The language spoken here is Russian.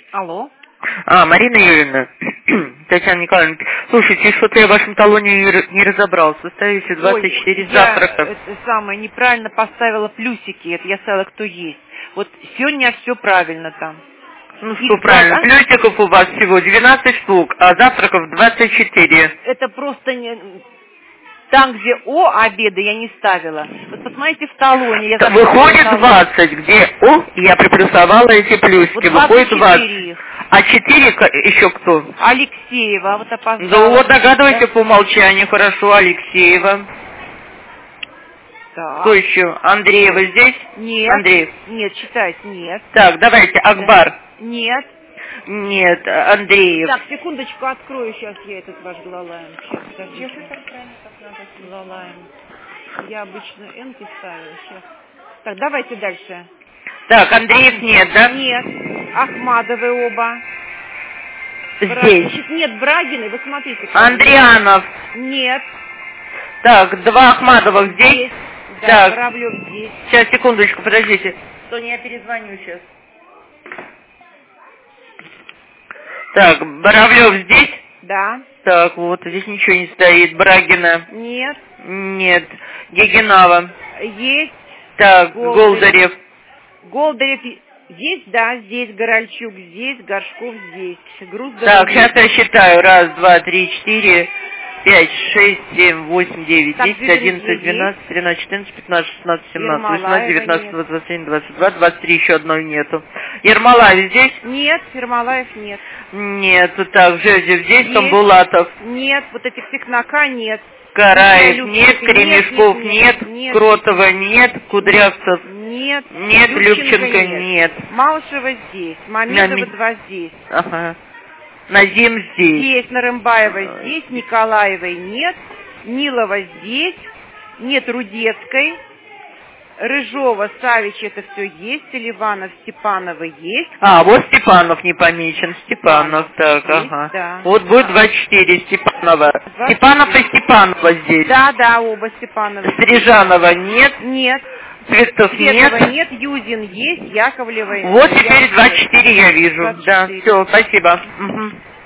Алло. Марина Юрьевна, Татьяна Николаевна, слушайте, что-то я в вашем талоне не разобрался. Ставите 24 завтраков. Я самое неправильно поставила плюсики. Это я ставила, кто есть. Вот сегодня все правильно там. Ну что правильно, плюсиков у вас всего 12 штук, а завтраков 24. Это просто не... Там, где О обеда, я не ставила. Вот посмотрите в талоне. Выходит 20, где О, я приплюсовала эти плюсики. Вот выходит 20. А 4 еще кто? Алексеева, вот опоздала. Да вот догадывайте по умолчанию, хорошо, Алексеева. Так. Кто еще? Андреева здесь? Нет. Андреев? Нет, читать нет. Так, давайте, Акбар. Нет. Нет, Андреев. Так, секундочку, открою сейчас я этот ваш Глалаем. Сейчас, Глалаем. Я обычно Энки ставила. Сейчас. Так, давайте дальше. Так, Андреев нет, да? Нет. Ахмадовы оба. Здесь. Нет, Брагины, вы смотрите. Андрианов. Нет. Так, 2 Ахмадовых здесь. Да, так. Воробьев здесь. Сейчас, секундочку, подождите. Соня, я перезвоню сейчас. Так, Боровлев здесь? Да. Так, вот, здесь ничего не стоит. Брагина? Нет. Нет. Гегенава? Есть. Так, Голдарев? Голдарев здесь, да, здесь Горальчук, здесь Горшков, здесь. Груз так, сейчас я считаю. 1, 2, 3, 4, 5, 6, 7, 8, 9, 10, 11, 12, 13, 14, 15, 16, 17, 18, 19, 20, 21, 22, 23, еще одной нету. Ермолаев здесь? Нет, Ермолаев нет. Нет, так, Жезев здесь, Тамбулатов? Нет, вот этих Тыкнака нет. Караев нет, Кремешков нет, Кротова нет, Кудрявцев нет, Любченко нет. Малышева здесь, Мамедова 2 здесь. Ага. Назим здесь. Здесь, Нарымбаева здесь, Николаевой нет, Нилова здесь, нет Рудецкой, Рыжова, Савич, это все есть, Селиванов, Степанова есть. Вот Степанов не помечен, Степанов, так, есть, ага. Да. Вот будет 24, Степанова. 24. Степанов и Степанова здесь. Да, оба Степанова. Стрижанова нет. Нет. Цветов нет, Юзин есть, Яковлева. Вот теперь 24 я вижу. 24. Да, все, спасибо. Угу.